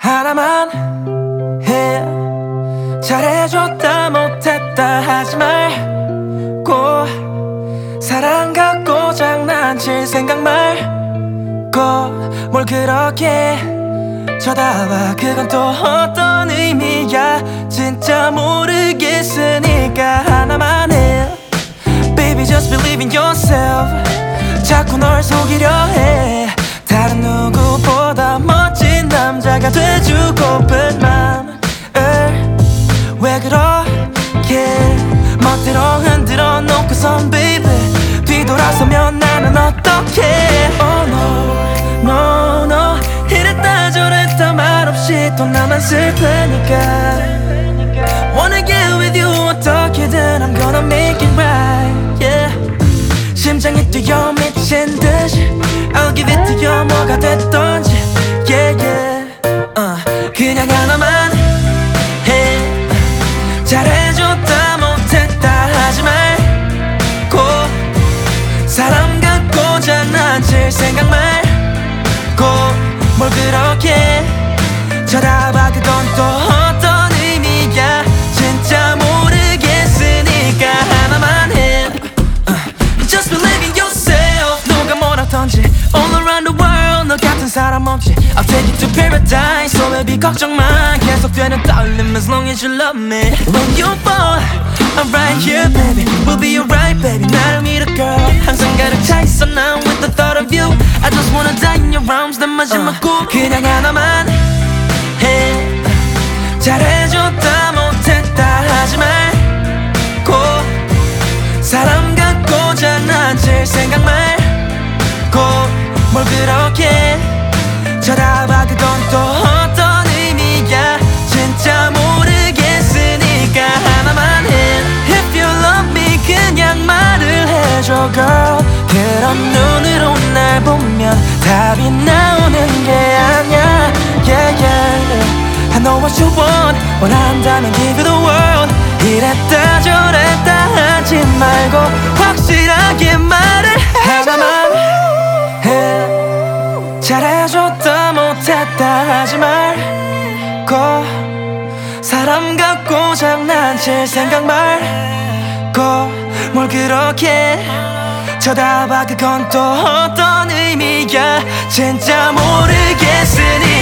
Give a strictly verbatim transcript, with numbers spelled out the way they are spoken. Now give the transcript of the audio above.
하나만 해. 잘해줬다 못했다 하지 말고, 사랑 갖고 장난칠 생각 말고, 뭘 그렇게 쳐다봐. 그건 또 어떤 의미야. 진짜 모르겠으니까 하나만 해. Baby just believe in yourself. 자꾸 널 속이려 해. 다른 누구보다 멋진 남자가 돼주고픈 맘을 왜 그렇게 멋대로 흔들어 놓고선 baby 뒤돌아서면 나는 어떡해. Oh no no no, 이랬다 저랬다 말없이 또 나만 슬프니까 Wanna get with you 어떻게든 I'm gonna make it right, yeah. 심장이 뛰어 미친 듯이 I'll give it to you 뭐가 됐던지, yeah yeah. uh, 그냥 하나만 해. 잘해줬다 못했다 하지 말고, 사람 갖고 장난칠 생각 말고, 뭘 그렇게 쳐다봐. 그건 또 어떤 의미야. 진짜 모르겠으니까 하나만 해. uh, Just believe in yourself. 누가 뭐라던지 all around the world 너 같은 사람 없지. I'll take you to paradise. So baby 걱정 마. 계속되는 떨림 as long as you love me. When you fall I'm right here baby. We'll be alright baby. 나를 믿어 girl. 항상 가득 차있어 now with the thought of you. I just wanna die in your arms. 내 마지막 꿈 그냥 하나만 해. 잘해줬다 못했다 하지 말고, 사람 갖고 장난칠 생각 말고, 뭘 그렇게 쳐다봐. 그건 또 어떤 의미야. 진짜 모르겠으니까 하나만 해. If you love me 그냥 말을 해줘 girl. 그런 눈으로 날 보면 답이 나오는 게 아니야, yeah yeah. I know what you want. 원한다면 give you the world. 이랬다 저랬다 하지 말고 확실하게 말을 해줘. 하나만 해. 잘해줬다 못했다 하지 말고, 사람 갖고 장난칠 생각 말고, 뭘 그렇게 쳐다봐. 그건 또 어떤 의미야. 진짜 모르겠으니